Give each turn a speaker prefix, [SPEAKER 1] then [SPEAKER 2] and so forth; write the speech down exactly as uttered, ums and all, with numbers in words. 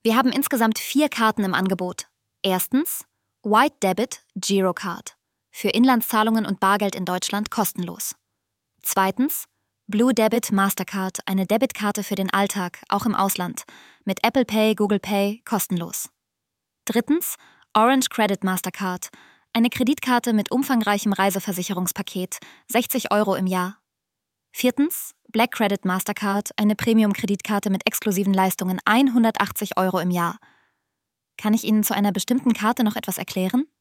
[SPEAKER 1] Wir haben insgesamt vier Karten im Angebot. Erstens White Debit Girocard. Für Inlandszahlungen und Bargeld in Deutschland kostenlos. Zweitens Blue Debit Mastercard, eine Debitkarte für den Alltag, auch im Ausland. Mit Apple Pay, Google Pay, kostenlos. Drittens Orange Credit Mastercard, eine Kreditkarte mit umfangreichem Reiseversicherungspaket, sechzig Euro im Jahr. Viertens Black Credit Mastercard, eine Premium-Kreditkarte mit exklusiven Leistungen, hundertachtzig Euro im Jahr. Kann ich Ihnen zu einer bestimmten Karte noch etwas erklären?